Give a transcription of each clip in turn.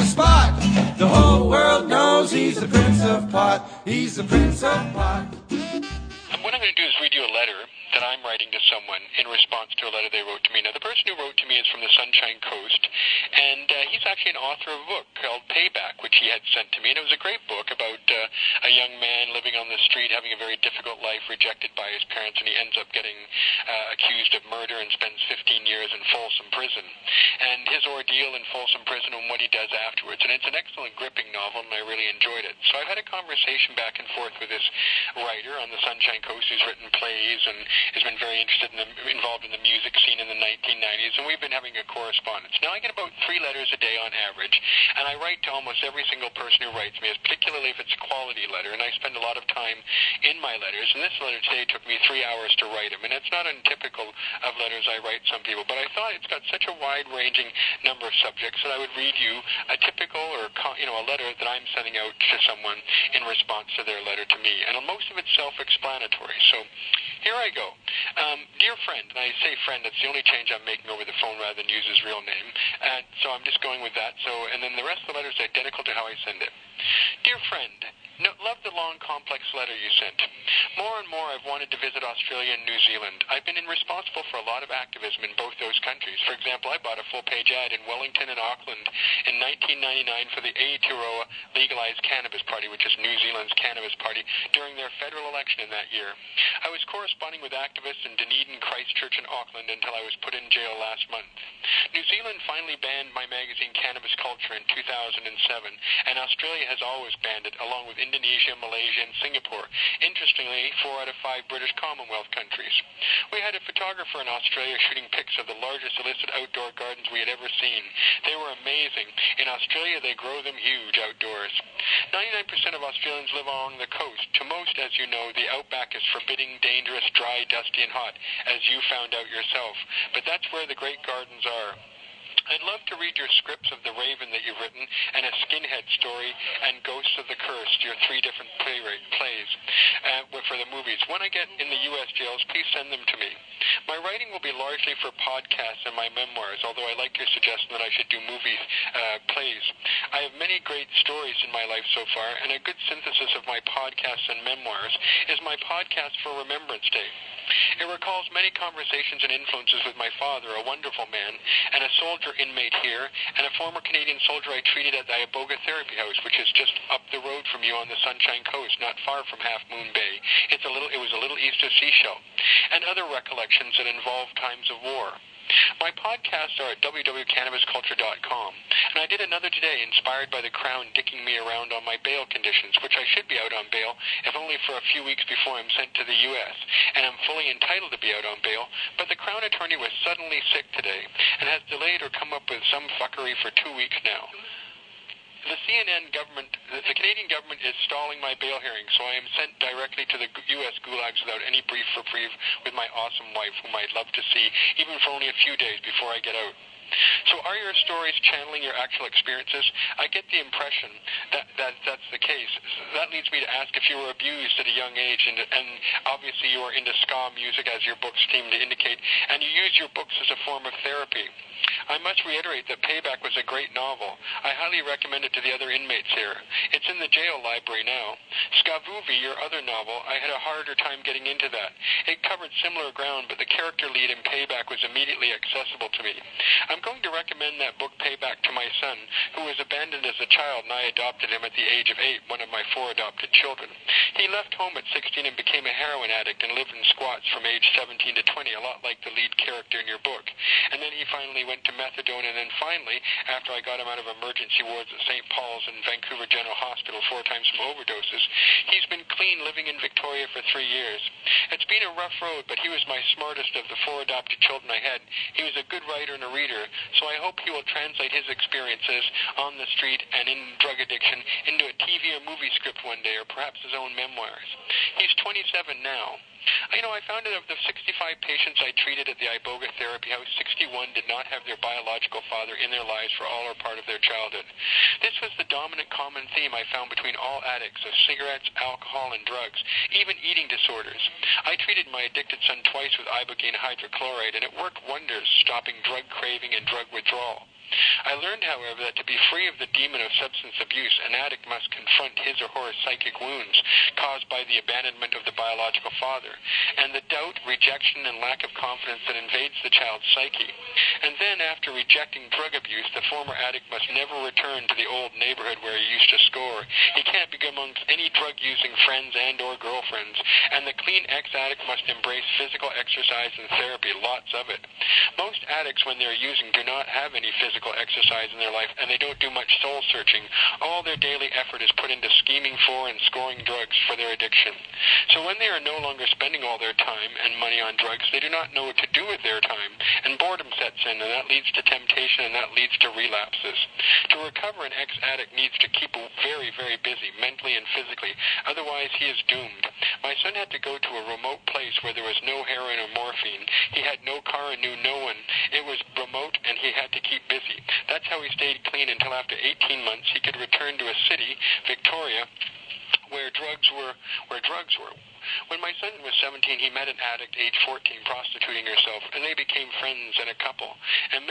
the spot. The whole world knows he's the Prince of Pot. He's the Prince of Pot. What I'm going to do is read you a letter that I'm writing to someone in response to a letter they wrote to me. Now, the person who wrote to me is from the Sunshine Coast, and he's actually an author of a book called Payback, which he had sent to me. And it was a great book about a young man living on the street, having a very difficult life, rejected by his parents, and he ends up getting accused of murder and spends 15 years in Folsom Prison. And his ordeal in Folsom Prison and what he does afterwards. And it's an excellent, gripping novel, and I really enjoyed it. So I've had a conversation back and forth with this writer on the Sunshine Coast who's written plays and has been very involved in the music scene in the 1990s, and we've been having a correspondence. Now, I get about 3 letters a day on average, and I write to almost every single person who writes me, particularly if it's a quality letter, and I spend a lot of time in my letters, and this letter today took me 3 hours to write them, and it's not untypical of letters I write some people, but I thought it's got such a wide-ranging number of subjects that I would read you a typical or a letter that I'm sending out to someone in response to their letter to me, and most of it's self-explanatory. So here I go. Dear friend, and I say friend, it's the only change I'm making over the phone rather than use his real name, and so I'm just going with that. And then the rest of the letter is identical to how I send it. Dear friend, love the long, complex letter you sent. More and more I've wanted to visit Australia and New Zealand. I've been responsible for a lot of activism in both those countries. For example, I bought a full-page ad in Wellington and Auckland in 1999 for the Aotearoa Legalized Cannabis Party, which is New Zealand's cannabis party, during their federal election in that year. I was corresponding with activists in Dunedin, Christchurch, and Auckland until I was put in jail last month. New Zealand finally banned my magazine Cannabis Culture in 2007, and Australia has always banned it, along with Indonesia, Malaysia, and Singapore. Interestingly, 4 out of 5 British Commonwealth countries. We had a photographer in Australia shooting pics of the largest illicit outdoor gardens we had ever seen. They were amazing. In Australia, they grow them huge outdoors. 99% of Australians live along the coast. To most, as you know, the outback is forbidding, dangerous, dry, dusty, and hot, as you found out yourself. But that's where the great gardens are. I'd love to read your scripts of The Raven that you've written, and A Skinhead Story, and Ghosts of the Cursed, your 3 different plays for the movies. When I get in the U.S. jails, please send them to me. My writing will be largely for podcasts and my memoirs, although I like your suggestion that I should do plays. I have many great stories in my life so far, and a good synthesis of my podcasts and memoirs is my podcast for Remembrance Day. It recalls many conversations and influences with my father, a wonderful man, and a soldier inmate here, and a former Canadian soldier I treated at the Iboga Therapy House, which is just up the road from you on the Sunshine Coast, not far from Half Moon Bay. It was a little east of Sechelt, and other recollections that involve times of war. My podcasts are at www.cannabisculture.com, and I did another today inspired by the Crown dicking me around on my bail conditions, which I should be out on bail, if only for a few weeks before I'm sent to the U.S., and I'm fully entitled to be out on bail, but the Crown attorney was suddenly sick today, and has delayed or come up with some fuckery for 2 weeks now. The Canadian government is stalling my bail hearing, so I am sent directly to the U.S. gulags without any brief reprieve with my awesome wife, whom I'd love to see, even for only a few days before I get out. So are your stories channeling your actual experiences? I get the impression that that's the case. That leads me to ask if you were abused at a young age, and obviously you are into ska music, as your books seem to indicate, and you use your books as a form of therapy. I must reiterate that Payback was a great novel. I highly recommend it to the other inmates here. It's in the jail library now. Skavuvi, your other novel, I had a harder time getting into that. It covered similar ground, but the character lead in Payback was immediately accessible to me. I'm going to recommend that book Payback to my son, who was abandoned as a child, and I adopted him at the age of 8, one of my 4 adopted children. He left home at 16 and became a heroin addict and lived in squats from age 17 to 20, a lot like the lead character in your book. And then he finally went to methadone, and then finally, after I got him out of emergency wards at St. Paul's and Vancouver General Hospital 4 times from overdoses, he's been clean living in Victoria for 3 years. It's been a rough road, but he was my smartest of the 4 adopted children I had. He was a good writer and a reader, so I hope he will translate his experiences on the street and in drug addiction into a TV or movie script one day, or perhaps his own memoirs. He's 27 now. I found that of the 65 patients I treated at the Iboga Therapy House, 61 did not have their biological father in their lives for all or part of their childhood. This was the dominant common theme I found between all addicts of cigarettes, alcohol, and drugs, even eating disorders. I treated my addicted son twice with ibogaine hydrochloride, and it worked wonders, stopping drug craving and drug withdrawal. I learned, however, that to be free of the demon of substance abuse, an addict must confront his or her psychic wounds caused by the abandonment of the biological father, and the doubt, rejection, and lack of confidence that invades the child's psyche. And then, after rejecting drug abuse, the former addict must never return to the old neighborhood where he used to score. He can't be amongst any drug-using friends and or girlfriends, and the clean ex-addict must embrace physical exercise and therapy, lots of it. Most addicts, when they're using, do not have any physical exercise in their life, and they don't do much soul-searching. All their daily effort is put into scheming for and scoring drugs for their addiction. So when they are no longer spending all their time and money on drugs, they do not know what to do with their time, and boredom sets in, and that leads to temptation, and that leads to relapses. To recover, an ex-addict needs to keep very, very busy, mentally and physically. Otherwise, he is doomed. My son had to go to a remote place where there was no heroin or morphine. He had no car and knew no one. It was remote, and he had to keep busy. That's how he stayed clean until after 18 months he could return to a city, Victoria, where drugs were. When my son was 17, he met an addict, age 14, prostituting herself, and they became friends and a couple. And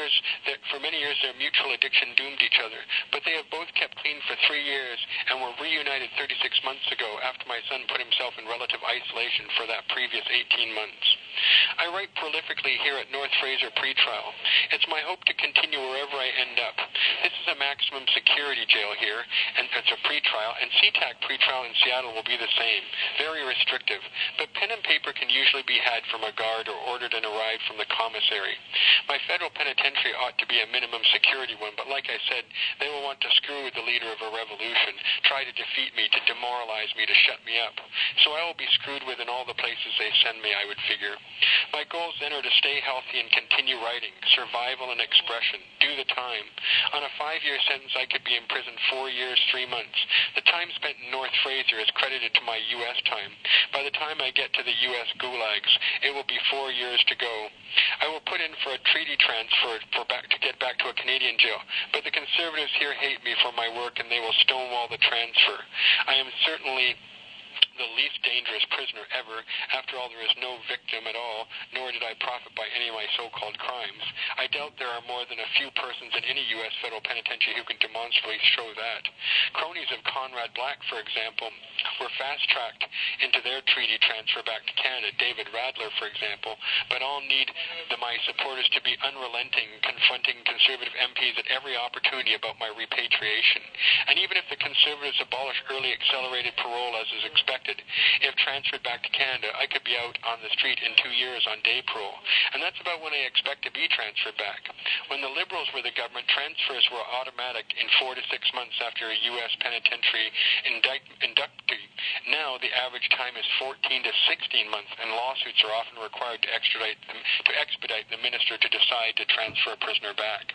for many years, their mutual addiction doomed each other. But they have both kept clean for 3 years and were reunited 36 months ago after my son put himself in relative isolation for that previous 18 months. I write prolifically here at North Fraser Pretrial. It's my hope to continue wherever I end up. This is a maximum security jail here, and it's a pretrial, and SeaTac pretrial in Seattle will be the same. Very restrictive, but pen and paper can usually be had from a guard or ordered and arrived from the commissary. My federal penitentiary ought to be a minimum security one, but like I said, they will want to screw with the leader of a revolution, try to defeat me, to demoralize me, to shut me up. So I will be screwed with in all the places they send me, I would figure. My goals then are to stay healthy and continue writing, survival and expression, do the time. On a 5-year sentence, I could be in prison 4 years, 3 months. The time spent in North Fraser is credited to my U.S. time. By the time I get to the U.S. gulags, it will be 4 years to go. I will put in for a treaty transfer to get back to a Canadian jail, but the conservatives here hate me for my work and they will stonewall the transfer. I am certainly the least dangerous prisoner ever. After all, there is no victim at all, nor did I profit by any of my so-called crimes. I doubt there are more than a few persons in any U.S. federal penitentiary who can demonstrably show that. Cronies of Conrad Black, for example, were fast-tracked into their treaty transfer back to Canada. David Radler, for example, but all need my supporters to be unrelenting, confronting conservative MPs at every opportunity about my repatriation. And even if the conservatives abolish early accelerated parole as is expected, if transferred back to Canada, I could be out on the street in 2 years on day parole. And that's about when I expect to be transferred back. When the Liberals were the government, transfers were automatic in 4 to 6 months after a U.S. penitentiary inductee. Now the average time is 14 to 16 months, and lawsuits are often required to expedite the minister to decide to transfer a prisoner back.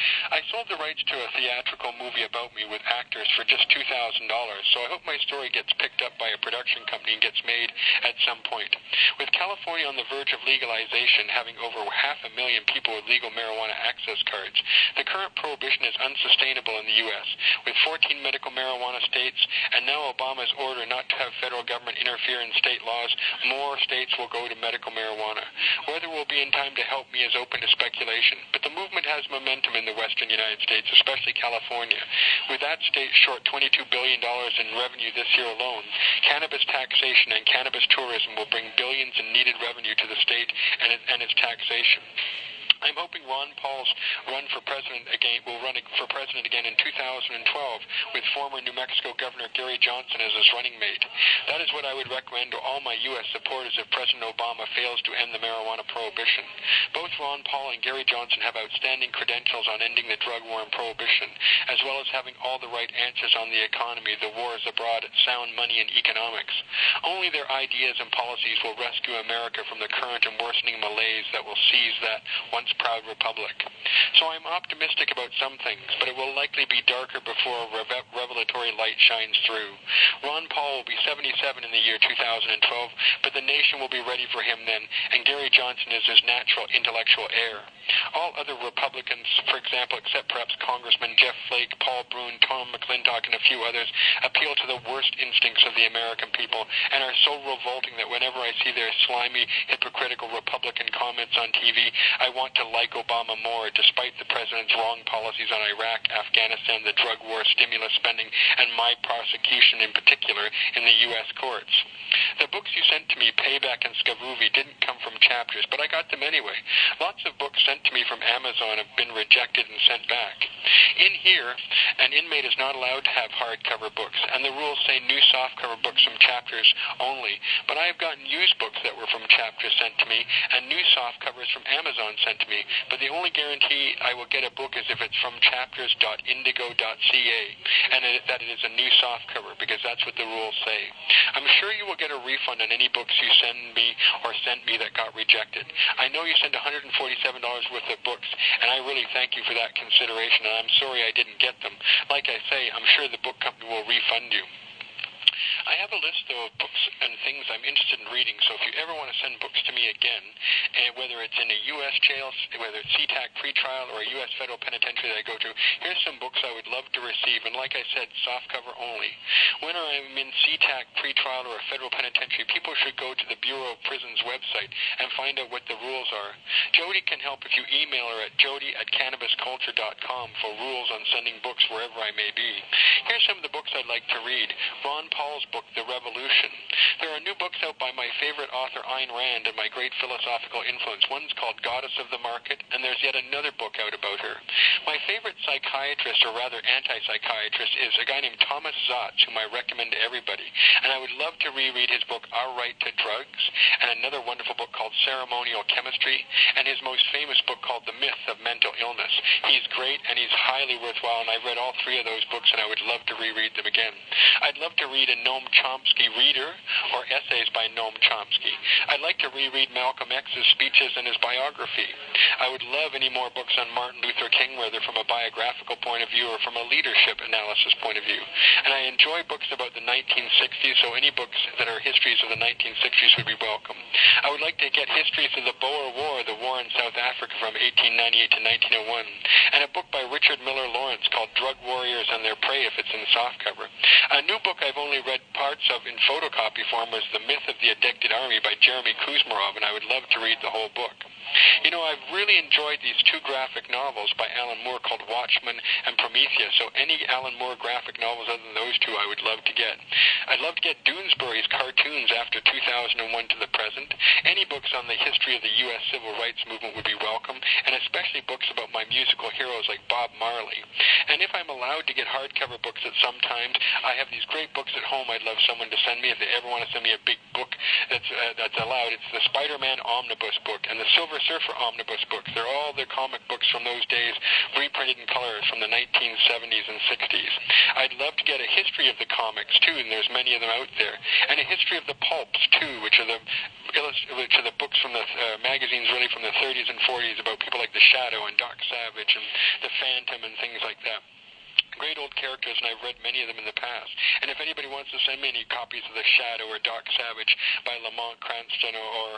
I sold the rights to a theatrical movie about me with actors for just $2,000, so I hope my story gets picked up by a production company and gets made at some point. With California on the verge of legalization, having over 500,000 people with legal marijuana access cards, the current prohibition is unsustainable in the U.S. With 14 medical marijuana states, and now Obama's order not to have federal government interfere in state laws, more states will go to medical marijuana. Whether we'll be in time to help me is open to speculation, but the movement has momentum in the western United States, especially California. With that state short $22 billion in revenue this year alone, cannabis taxation and cannabis tourism will bring billions in needed revenue to the state and its taxation. I'm hoping Ron Paul's run for president again will run for president again in 2012 with former New Mexico Governor Gary Johnson as his running mate. That is what I would recommend to all my U.S. supporters if President Obama fails to end the marijuana prohibition. Both Ron Paul and Gary Johnson have outstanding credentials on ending the drug war and prohibition, as well as having all the right answers on the economy, the wars abroad, sound money, and economics. Only their ideas and policies will rescue America from the current and worsening malaise that will seize that once proud republic. So I'm optimistic about some things, but it will likely be darker before a revelatory light shines through. Ron Paul will be 77 in the year 2012, but the nation will be ready for him then, and Gary Johnson is his natural intellectual heir. All other Republicans, for example, except perhaps Congressman Jeff Flake, Paul Brune, Tom McClintock, and a few others, appeal to the worst instincts of the American people and are so revolting that whenever I see their slimy, hypocritical Republican comments on TV, I want to like Obama more, despite the president's wrong policies on Iraq, Afghanistan, the drug war, stimulus spending, and my prosecution in particular in the U.S. courts. The books you sent to me, Payback and Skavuvi, didn't come from Chapters, but I got them anyway. Lots of books sent to me from Amazon have been rejected and sent back. In here, an inmate is not allowed to have hardcover books, and the rules say new softcover books from Chapters only, but I have gotten used books that were from Chapters sent to me, and new softcovers from Amazon sent to me, but the only guarantee I will get a book is if it's from chapters.indigo.ca, and that it is a new softcover, because that's what the rules say. I'm sure you will get a refund on any books you send me or sent me that got rejected. I know you sent $147 worth of books, and I really thank you for that consideration, and I'm sorry I didn't get them. Like I say, I'm sure the book company will refund you. I have a list of books and things I'm interested in reading, so if you ever want to send books to me again, and whether it's in a U.S. jail, whether it's CTAC pretrial or a U.S. federal penitentiary that I go to, here's some books I would love to receive, and like I said, softcover only. When I'm in CTAC pretrial or a federal penitentiary, people should go to the Bureau of Prisons website and find out what the rules are. Jody can help if you email her at jody@cannabisculture.com for rules on sending books wherever I may be. Here's some of the books I'd like to read. Ron Paul's book, The Revolution. There are new books out by my favorite author, Ayn Rand, and my great philosophical influence. One's called Goddess of the Market, and there's yet another book out about her. My favorite psychiatrist, or rather anti-psychiatrist, is a guy named Thomas Zotz, whom I recommend to everybody. And I would love to reread his book, Our Right to Drugs, and another wonderful book called Ceremonial Chemistry, and his most famous book called The Myth of Mental Illness. He's great, and he's highly worthwhile, and I've read all three of those books, and I would love to reread them again. I'd love to read a Noam Chomsky reader or essays by Noam Chomsky. I'd like to reread Malcolm X's speeches and his biography. I would love any more books on Martin Luther King, whether from a biographical point of view or from a leadership analysis point of view. And I enjoy books about the 1960s, so any books that are histories of the 1960s would be welcome. I would like to get histories of the Boer War, the war in South Africa from 1898 to 1901, and a book by Richard Miller Lawrence called Drug Warriors and Their Prey if it's in softcover. A new book I've only read parts of in photocopy form was The Myth of the Addicted Army by Jeremy Kuzmarov, and I would love to read the whole book. You know, I've really enjoyed these two graphic novels by Alan Moore called Watchmen and Prometheus, so any Alan Moore graphic novels other than those two I would love to get. I'd love to get Doonesbury's cartoons after 2001 to the present. Any books on the history of the U.S. Civil Rights Movement would be welcome, and especially books about my musical heroes like Bob Marley. And if I'm allowed to get hardcover books at some times, I have these great books at home I'd love someone to send me if they ever want to send me a big book that's allowed. It's the Spider-Man Omnibus book and the Silver Surfer Omnibus books. They're all the comic books from those days, reprinted in colors from the 1970s and 60s. I'd love to get a history of the comics, too, and there's many of them out there, and a history of the pulps, too, which are the books from the magazines really from the 30s and 40s about people like the Shadow and Doc Savage and the Phantom and things like that. Great old characters, and I've read many of them in the past. And if anybody wants to send me any copies of The Shadow or Doc Savage by Lamont Cranston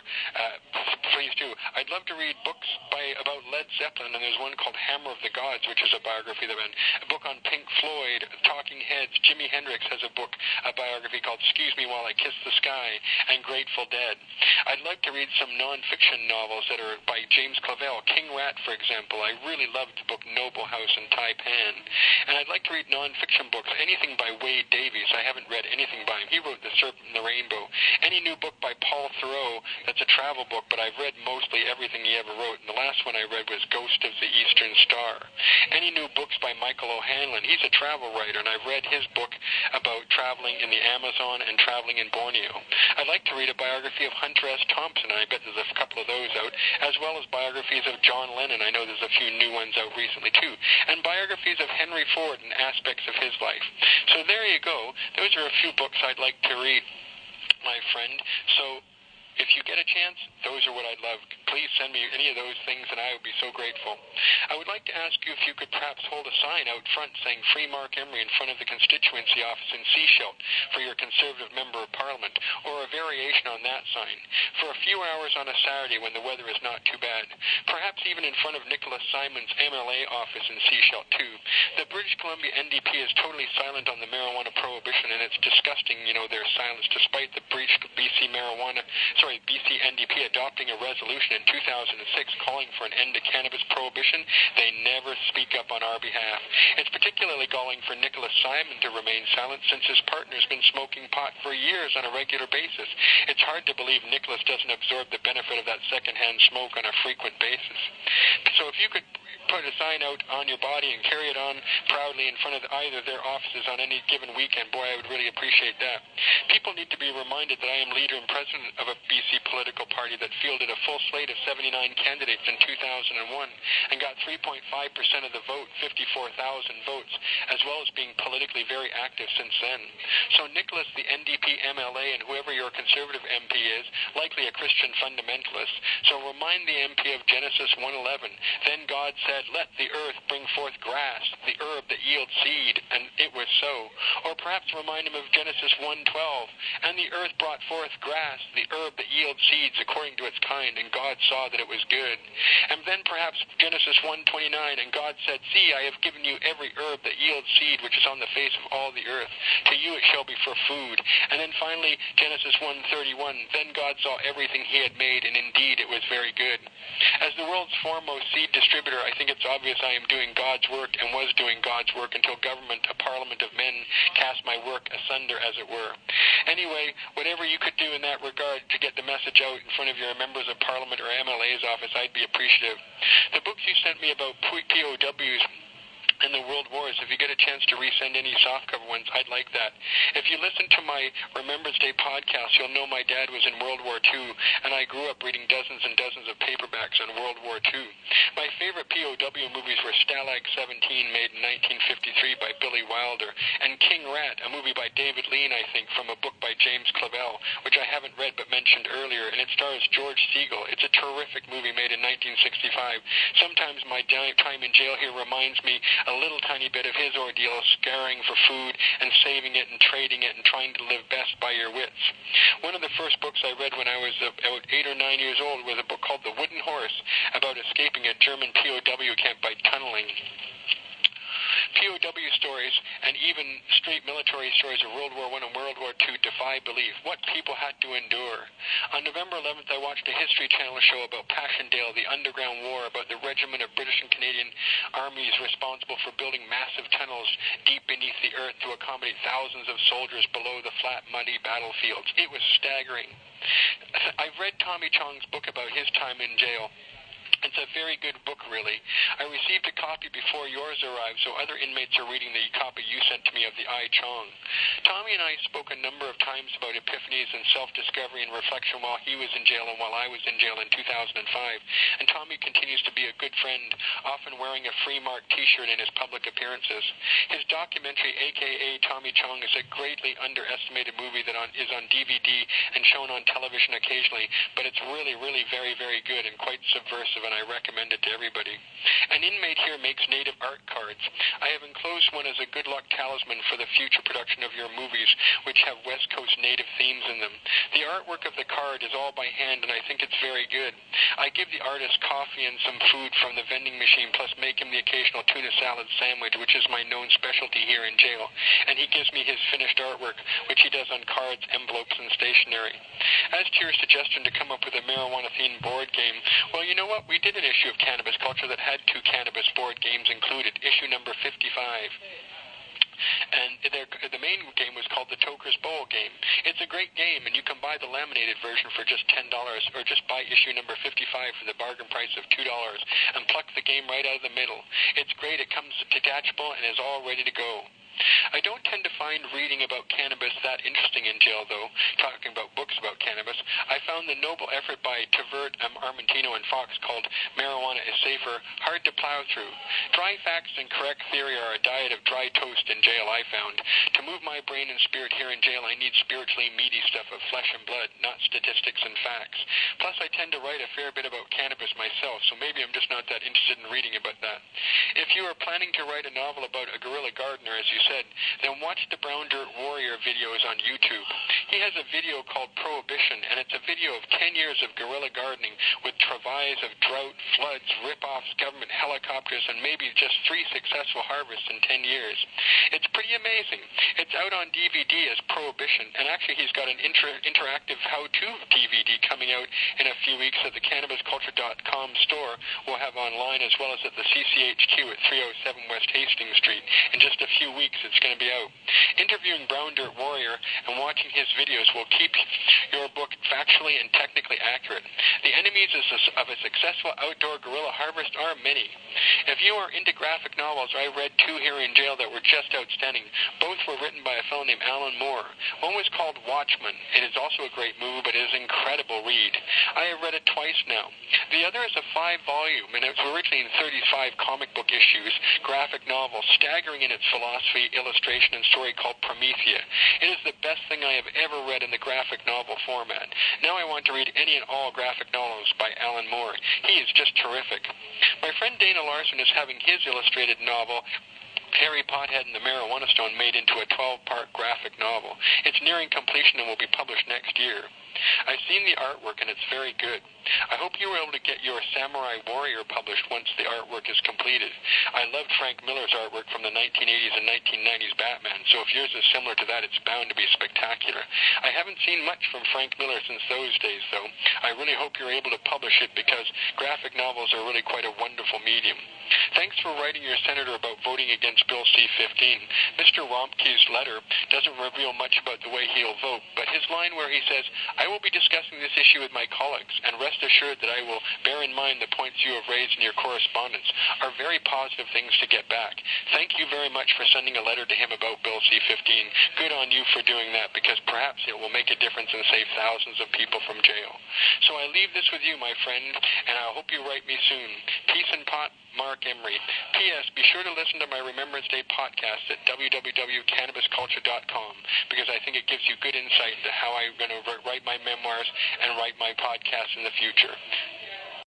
please do. I'd love to read books about Led Zeppelin, and there's one called Hammer of the Gods, which is a biography of them, a book on Pink Floyd, Talking Heads. Jimi Hendrix has a biography called Excuse Me While I Kiss the Sky, and Grateful Dead. I'd like to read some non-fiction novels that are by James Clavell. King Rat, for example. I really loved the book Noble House and Taipan. And I'd like to read non-fiction books, anything by Wade Davies. I haven't read anything by him. He wrote The Serpent and the Rainbow. Any new book by Paul Theroux, that's a travel book, but I've read mostly everything he ever wrote. And the last one I read was Ghost of the Eastern Star. Any new books by Michael O'Hanlon. He's a travel writer, and I've read his book about traveling in the Amazon and traveling in Borneo. I'd like to read a biography of Hunter S. Thompson, and I bet there's a couple of those out, as well as biographies of John Lennon. I know there's a few new ones out recently, too. And biographies of Henry Ford and aspects of his life. So there you go. Those are a few books I'd like to read, my friend. So if you get a chance, those are what I'd love. Please send me any of those things, and I would be so grateful. I would like to ask you if you could perhaps hold a sign out front saying Free Mark Emery in front of the constituency office in Sechelt for your Conservative Member of Parliament, or a variation on that sign, for a few hours on a Saturday when the weather is not too bad. Perhaps even in front of Nicholas Simon's MLA office in Sechelt, too. The British Columbia NDP is totally silent on the marijuana prohibition, and it's disgusting, their silence, despite the BC marijuana BC NDP adopting a resolution in 2006 calling for an end to cannabis prohibition, they never speak up on our behalf. It's particularly galling for Nicholas Simon to remain silent since his partner's been smoking pot for years on a regular basis. It's hard to believe Nicholas doesn't absorb the benefit of that secondhand smoke on a frequent basis. So if you could put a sign out on your body and carry it on proudly in front of either their offices on any given weekend, boy, I would really appreciate that. People need to be reminded that I am leader and president of a BC political party that fielded a full slate of 79 candidates in 2001 and got 3.5% of the vote, 54,000 votes, as well as being politically very active since then. So Nicholas, the NDP MLA, and whoever your conservative MP is, likely a Christian fundamentalist, so remind the MP of Genesis 1:11. Then God said, "Let the earth bring forth grass, the herb that yields seed," and it was so. Or perhaps remind him of Genesis 1:12. And the earth brought forth grass, the herb that yields seeds according to its kind, and God saw that it was good. And then perhaps Genesis 1:29, and God said, "See, I have given you every herb that yields seed, which is on the face of all the earth. To you it shall be for food." And then finally, Genesis 1:31, then God saw everything he had made, and indeed it was very good. As the world's foremost seed distributor, I think it's obvious I am doing God's work and was doing God's work until government, a parliament of men, cast my work asunder, as it were. Anyway, whatever you could do in that regard to get the message out in front of your members of parliament or MLA's office, I'd be appreciative. The books you sent me about POWs in the World Wars, if you get a chance to resend any softcover ones, I'd like that. If you listen to my Remembrance Day podcast, you'll know my dad was in World War II, and I grew up reading dozens and dozens of paperbacks on World War II. My favorite POW movies were Stalag 17, made in 1953 by Billy Wilder, and King Rat, a movie by David Lean, I think, from a book by James Clavell, which I haven't read but mentioned earlier, and it stars George Segal. It's a terrific movie made in 1965. Sometimes my time in jail here reminds me a little tiny bit of his ordeal, scaring for food and saving it and trading it and trying to live best by your wits. One of the first books I read when I was about 8 or 9 years old was a book called The Wooden Horse, about escaping a German POW camp by tunneling. POW stories and even straight military stories of World War I and World War II defy belief. What people had to endure. On November 11th, I watched a History Channel show about Passchendaele, the underground war, about the regiment of British and Canadian armies responsible for building massive tunnels deep beneath the earth to accommodate thousands of soldiers below the flat, muddy battlefields. It was staggering. I've read Tommy Chong's book about his time in jail. It's a very good book, really. I received a copy before yours arrived, so other inmates are reading the copy you sent to me of the I Chong. Tommy and I spoke a number of times about epiphanies and self-discovery and reflection while he was in jail and while I was in jail in 2005. And Tommy continues to be a good friend, often wearing a Free Mark t-shirt in his public appearances. His documentary, a.k.a. Tommy Chong, is a greatly underestimated movie that is on DVD and shown on television occasionally, but it's really, really very, very good and quite subversive, and I recommend it to everybody. An inmate here makes native art cards. I have enclosed one as a good luck talisman for the future production of your movies, which have West Coast native themes in them. The artwork of the card is all by hand, and I think it's very good. I give the artist coffee and some food from the vending machine, plus make him the occasional tuna salad sandwich, which is my known specialty here in jail, and he gives me his finished artwork, which he does on cards, envelopes, and stationery. As to your suggestion to come up with a marijuana-themed board game, well, you know what? We did an issue of Cannabis Culture that had 2 cannabis board games included, issue number 55. And the main game was called the Toker's Bowl game. It's a great game, and you can buy the laminated version for just $10, or just buy issue number 55 for the bargain price of $2 and pluck the game right out of the middle. It's great. It comes detachable and is all ready to go. I don't tend to find reading about cannabis that interesting in jail, though, talking about books about cannabis. I found the noble effort by Tavert, Armentino, and Fox called Marijuana is Safer hard to plow through. Dry facts and correct theory are a diet of dry toast in jail, I found. To move my brain and spirit here in jail, I need spiritually meaty stuff of flesh and blood, not statistics and facts. Plus, I tend to write a fair bit about cannabis myself, so maybe I'm just not that interested in reading about that. If you are planning to write a novel about a guerrilla gardener, as you said, then watch the Brown Dirt Warrior videos on YouTube. He has a video called Prohibition, and it's a video of 10 years of guerrilla gardening with travails of drought, floods, rip-offs, government helicopters, and maybe just 3 successful harvests in 10 years. It's pretty amazing. It's out on DVD as Prohibition, and actually he's got an interactive how-to DVD coming out in a few weeks that the CannabisCulture.com store will have online, as well as at the CCHQ at 307 West Hastings Street. In just a few weeks, it's going to be out. Interviewing Brown Dirt Warrior and watching his videos will keep your book factually and technically accurate. The enemies of a successful outdoor guerrilla harvest are many. If you are into graphic novels, I read 2 here in jail that were just outstanding. Both were written by a fellow named Alan Moore. One was called Watchmen. It is also a great movie, but it is an incredible read. I have read it twice now. The other is a 5-volume, and it was originally in 35 comic book issues, graphic novel, staggering in its philosophy, illustration, and story called Promethea. It is the best thing I have ever read in the graphic novel format. Now I want to read any and all graphic novels by Alan Moore. He is just terrific. My friend Dana Larson is having his illustrated novel, Harry Pothead and the Marijuana Stone, made into a 12-part graphic novel. It's nearing completion and will be published next year. I've seen the artwork, and it's very good. I hope you were able to get your Samurai Warrior published once the artwork is completed. I loved Frank Miller's artwork from the 1980s and 1990s Batman, so if yours is similar to that, it's bound to be spectacular. I haven't seen much from Frank Miller since those days, though. I really hope you're able to publish it, because graphic novels are really quite a wonderful medium. Thanks for writing your senator about voting against Bill C-15. Mr. Rompke's letter doesn't reveal much about the way he'll vote, but his line where he says, I will be discussing this issue with my colleagues, and rest assured that I will bear in mind the points you have raised in your correspondence, are very positive things to get back. Thank you very much for sending a letter to him about Bill C-15. Good on you for doing that, because perhaps it will make a difference and save thousands of people from jail. So I leave this with you, my friend, and I hope you write me soon. Peace and pot, Mark Emery. P.S. Be sure to listen to my Remembrance Day podcast at www.cannabisculture.com, because I think it gives you good insight into how I'm going to write my memoirs and write my podcast in the future.